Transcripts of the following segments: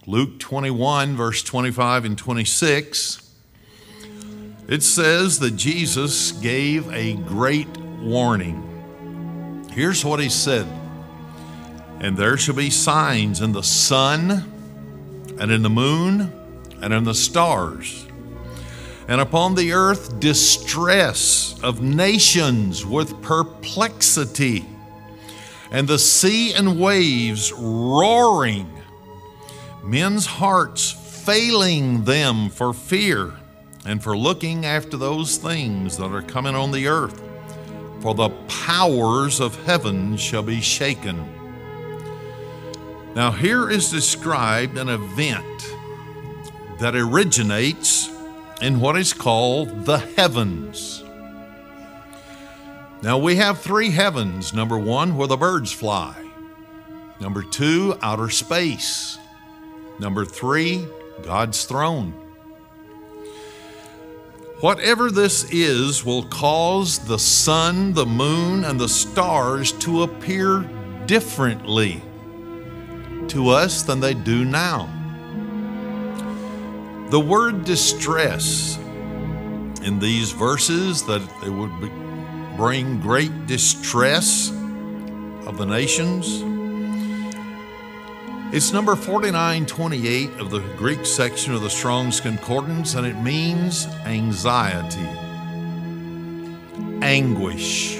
Luke 21, verse 25 and 26, it says that Jesus gave a great warning. Here's what he said. And there shall be signs in the sun, and in the moon, and in the stars, and upon the earth distress of nations with perplexity, and the sea and waves roaring, men's hearts failing them for fear and for looking after those things that are coming on the earth. For the powers of heaven shall be shaken. Now here is described an event that originates in what is called the heavens. Now we have three heavens. Number one, where the birds fly. Number two, outer space. Number three, God's throne. Whatever this is will cause the sun, the moon, and the stars to appear differently to us than they do now. The word distress in these verses, that it would bring great distress of the nations. It's number 4928 of the Greek section of the Strong's Concordance, and it means anxiety, anguish.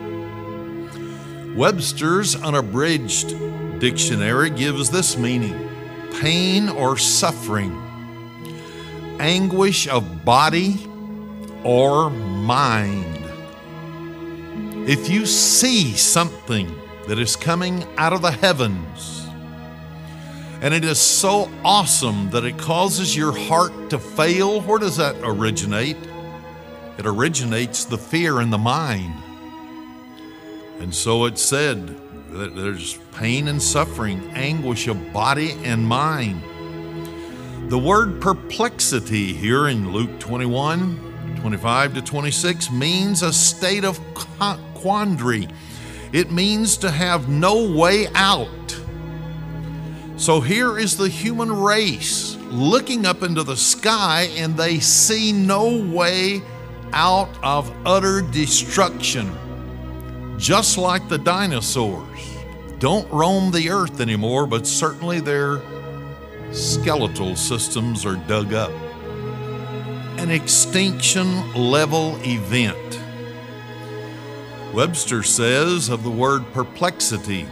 Webster's Unabridged Dictionary gives this meaning: pain or suffering, anguish of body or mind. If you see something that is coming out of the heavens, and it is so awesome that it causes your heart to fail, where does that originate? It originates the fear in the mind. And so it said that there's pain and suffering, anguish of body and mind. The word perplexity here in Luke 21, 25 to 26 means a state of quandary. It means to have no way out. So here is the human race looking up into the sky, and they see no way out of utter destruction. Just like the dinosaurs don't roam the earth anymore, but certainly their skeletal systems are dug up. An extinction level event. Webster says of the word perplexity,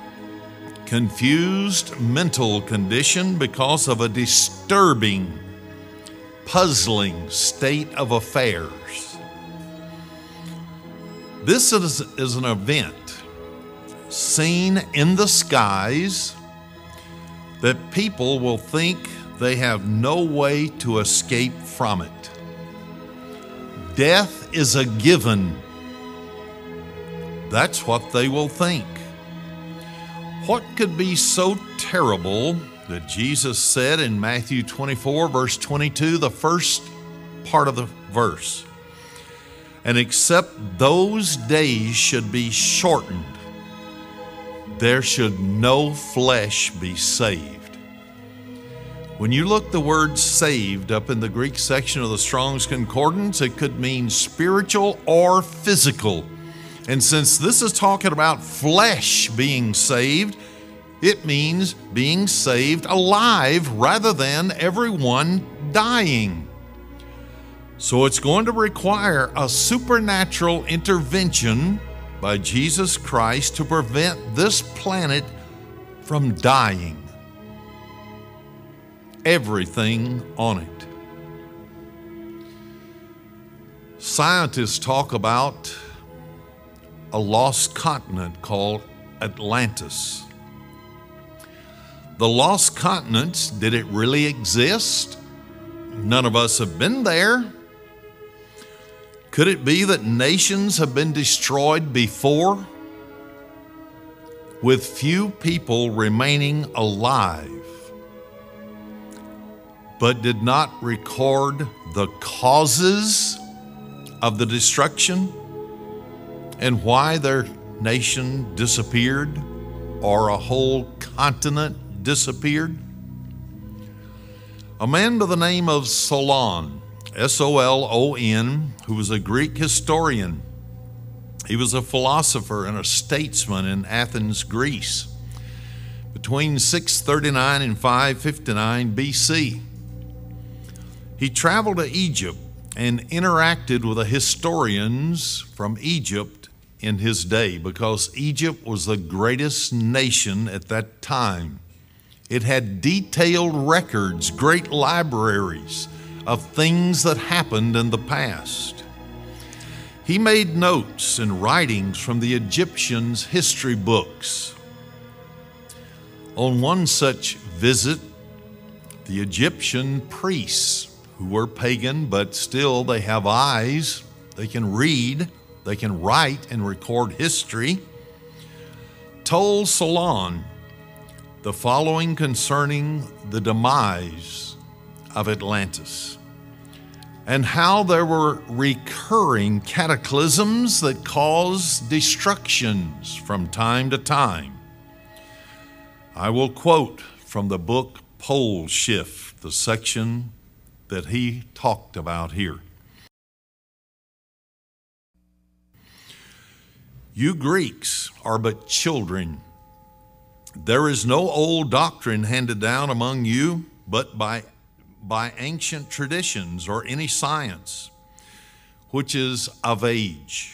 confused mental condition because of a disturbing, puzzling state of affairs. This is an event seen in the skies that people will think they have no way to escape from it. Death is a given. That's what they will think. What could be so terrible that Jesus said in Matthew 24, verse 22, the first part of the verse, and except those days should be shortened, there should no flesh be saved. When you look the word saved up in the Greek section of the Strong's Concordance, it could mean spiritual or physical. And since this is talking about flesh being saved, it means being saved alive rather than everyone dying. So it's going to require a supernatural intervention by Jesus Christ to prevent this planet from dying. Everything on it. Scientists talk about a lost continent called Atlantis. The lost continents, did it really exist? None of us have been there. Could it be that nations have been destroyed before, with few people remaining alive, but did not record the causes of the destruction and why their nation disappeared or a whole continent disappeared? A man by the name of Solon, Solon, who was a Greek historian. He was a philosopher and a statesman in Athens, Greece, between 639 and 559 BC. He traveled to Egypt and interacted with the historians from Egypt in his day, because Egypt was the greatest nation at that time. It had detailed records, great libraries of things that happened in the past. He made notes and writings from the Egyptians' history books. On one such visit, the Egyptian priests, who were pagan, but still they have eyes, they can read, they can write and record history, told Solon the following concerning the demise of Atlantis, and how there were recurring cataclysms that caused destructions from time to time. I will quote from the book Pole Shift, the section that he talked about here. You Greeks are but children. There is no old doctrine handed down among you, but by ancient traditions or any science, which is of age.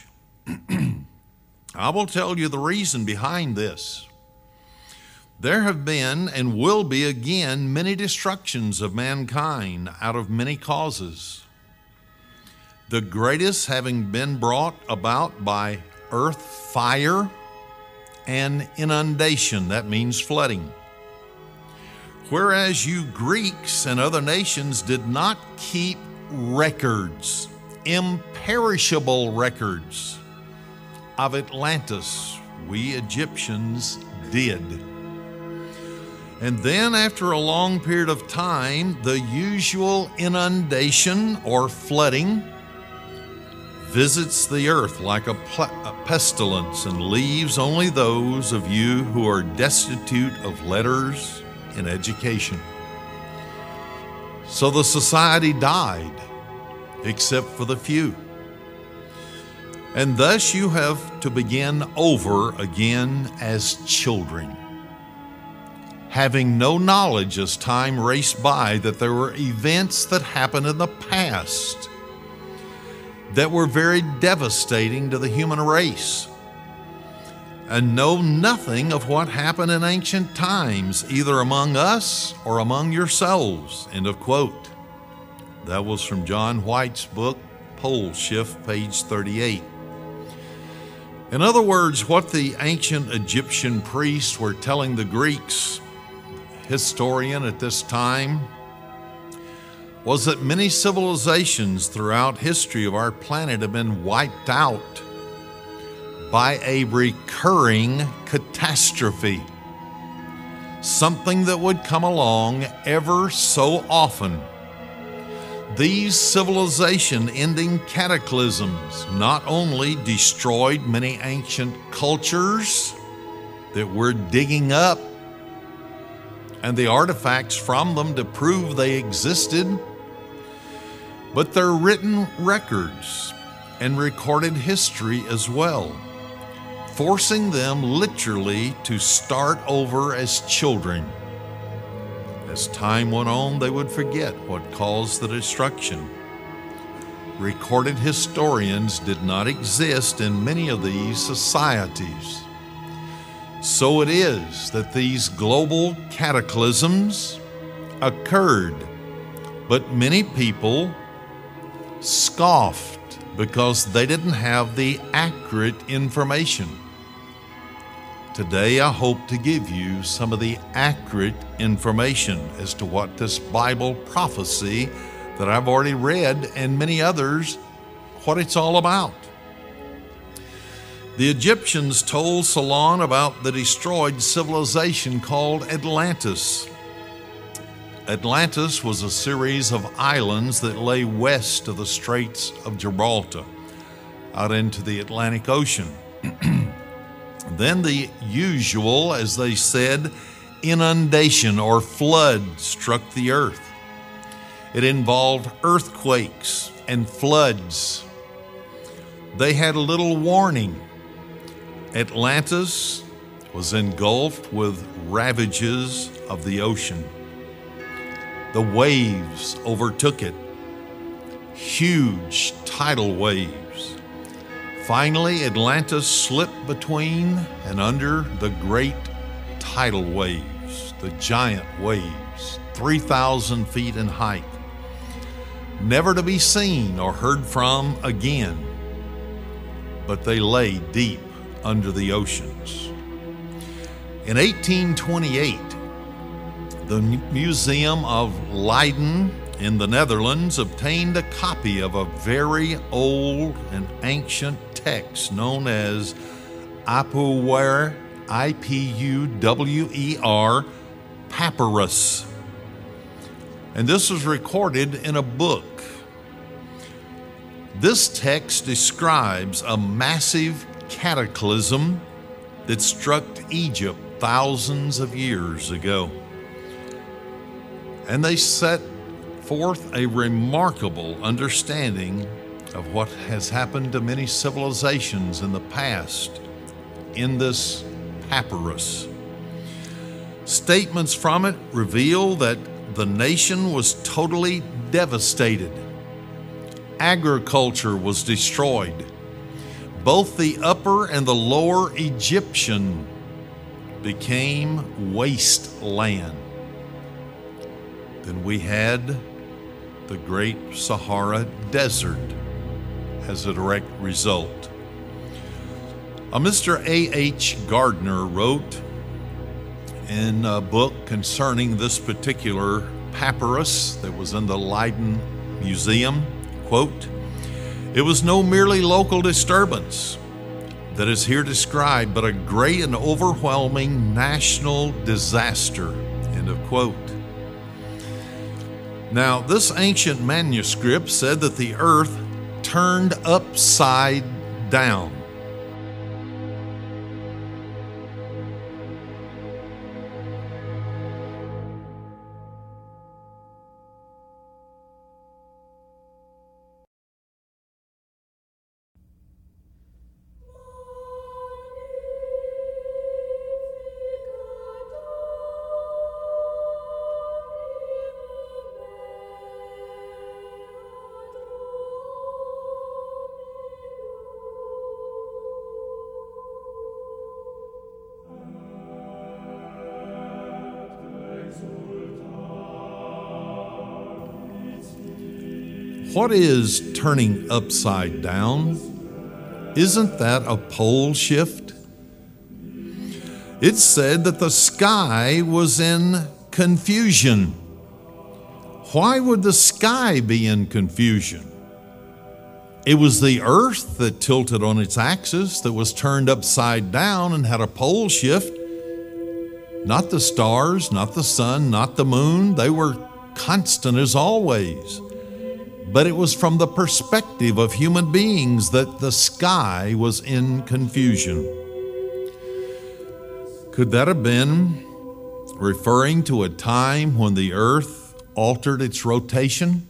I will tell you the reason behind this. There have been and will be again many destructions of mankind out of many causes. The greatest having been brought about by earth fire and inundation, that means flooding. Whereas you Greeks and other nations did not keep records, imperishable records of Atlantis, we Egyptians did. And then after a long period of time, the usual inundation or flooding visits the earth like a pestilence and leaves only those of you who are destitute of letters and education. So the society died, except for the few. And thus you have to begin over again as children, having no knowledge as time raced by that there were events that happened in the past that were very devastating to the human race, and know nothing of what happened in ancient times, either among us or among yourselves. End of quote. That was from John White's book, Pole Shift, page 38. In other words, what the ancient Egyptian priests were telling the Greeks, historian at this time, was that many civilizations throughout history of our planet have been wiped out by a recurring catastrophe, something that would come along ever so often. These civilization-ending cataclysms not only destroyed many ancient cultures that we're digging up and the artifacts from them to prove they existed, but they're written records and recorded history as well, forcing them literally to start over as children. As time went on, they would forget what caused the destruction. Recorded historians did not exist in many of these societies. So it is that these global cataclysms occurred, but many people scoffed because they didn't have the accurate information. Today, I hope to give you some of the accurate information as to what this Bible prophecy that I've already read and many others, what it's all about. The Egyptians told Solon about the destroyed civilization called Atlantis. Atlantis was a series of islands that lay west of the Straits of Gibraltar, out into the Atlantic Ocean. Then the usual, as they said, inundation or flood struck the earth. It involved earthquakes and floods. They had little warning. Atlantis was engulfed with ravages of the ocean. The waves overtook it, huge tidal waves. Finally, Atlantis slipped between and under the great tidal waves, the giant waves, 3,000 feet in height, never to be seen or heard from again, but they lay deep under the oceans. In 1828, the Museum of Leiden in the Netherlands obtained a copy of a very old and ancient text known as Ipuwer, I-P-U-W-E-R, papyrus. And this was recorded in a book. This text describes a massive cataclysm that struck Egypt thousands of years ago. And they set forth a remarkable understanding of what has happened to many civilizations in the past in this papyrus. Statements from it reveal that the nation was totally devastated. Agriculture was destroyed. Both the upper and the lower Egyptian became wasteland. Then we had the Great Sahara Desert as a direct result. Mr. A.H. Gardner wrote in a book concerning this particular papyrus that was in the Leiden Museum, quote, "It was no merely local disturbance that is here described, but a great and overwhelming national disaster," end of quote. Now, this ancient manuscript said that the earth turned upside down. What is turning upside down? Isn't that a pole shift? It said that the sky was in confusion. Why would the sky be in confusion? It was the earth that tilted on its axis, that was turned upside down and had a pole shift. Not the stars, not the sun, not the moon. They were constant as always. But it was from the perspective of human beings that the sky was in confusion. Could that have been referring to a time when the earth altered its rotation?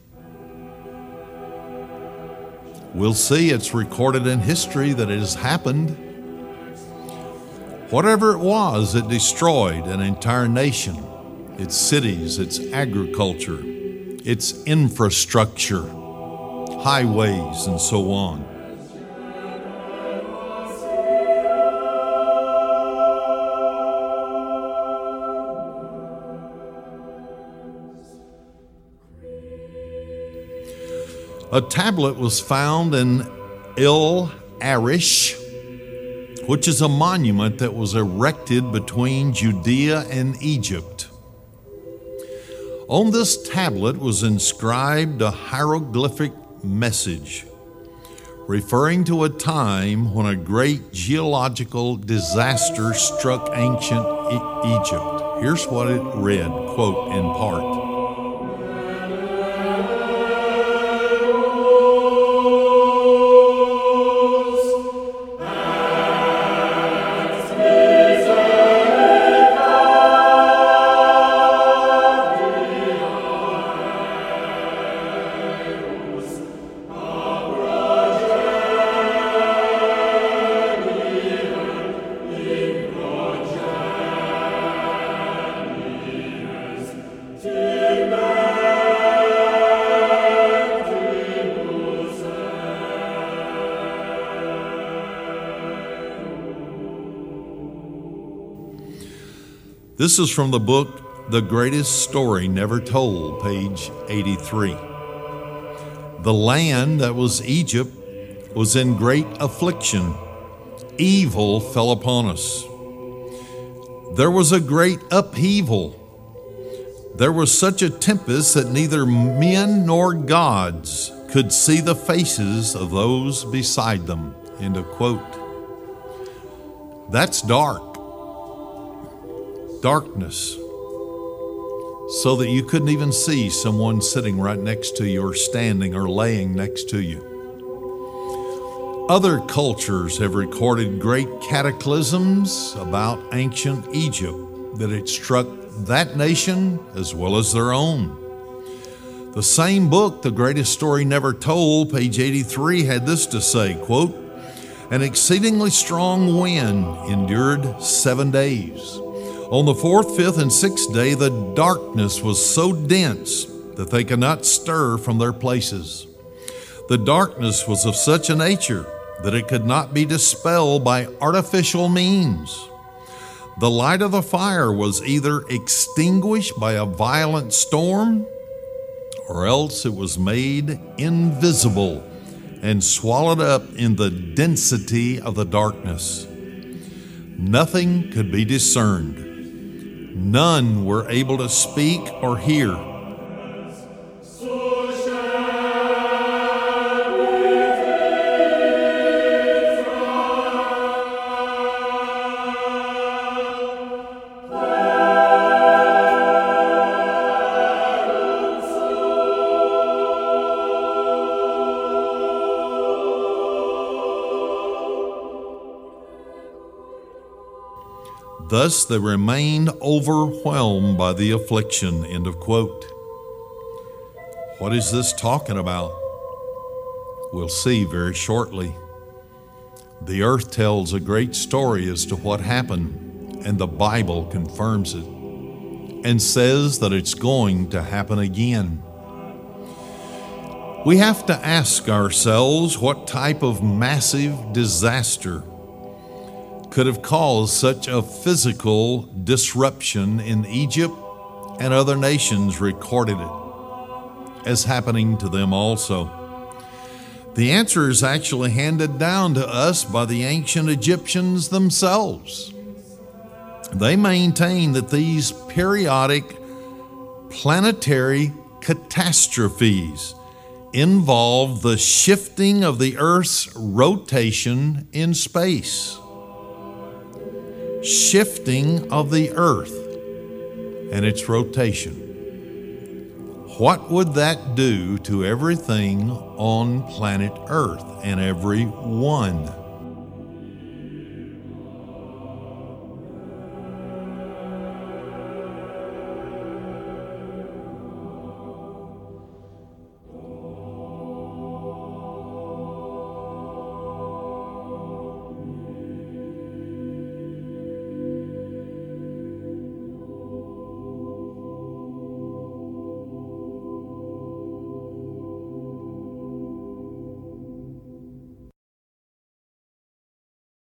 We'll see. It's recorded in history that it has happened. Whatever it was, it destroyed an entire nation, its cities, its agriculture, its infrastructure, highways, and so on. A tablet was found in El Arish, which is a monument that was erected between Judea and Egypt. On this tablet was inscribed a hieroglyphic message referring to a time when a great geological disaster struck ancient Egypt. Here's what it read, quote, in part. This is from the book, The Greatest Story Never Told, page 83. The land that was Egypt was in great affliction. Evil fell upon us. There was a great upheaval. There was such a tempest that neither men nor gods could see the faces of those beside them. End of quote. That's dark. Darkness. So that you couldn't even see someone sitting right next to you or standing or laying next to you. Other cultures have recorded great cataclysms about ancient Egypt that it struck that nation as well as their own. The same book, The Greatest Story Never Told, page 83, had this to say, quote, "An exceedingly strong wind endured 7 days. On the 4th, 5th, and 6th day, the darkness was so dense that they could not stir from their places. The darkness was of such a nature that it could not be dispelled by artificial means. The light of the fire was either extinguished by a violent storm, or else it was made invisible and swallowed up in the density of the darkness. Nothing could be discerned. None were able to speak or hear. Thus they remained overwhelmed by the affliction." End of quote. What is this talking about? We'll see very shortly. The earth tells a great story as to what happened, and the Bible confirms it and says that it's going to happen again. We have to ask ourselves what type of massive disaster could have caused such a physical disruption in Egypt, and other nations recorded it as happening to them also. The answer is actually handed down to us by the ancient Egyptians themselves. They maintain that these periodic planetary catastrophes involve the shifting of the Earth's rotation in space. Shifting of the Earth and its rotation. What would that do to everything on planet Earth and everyone?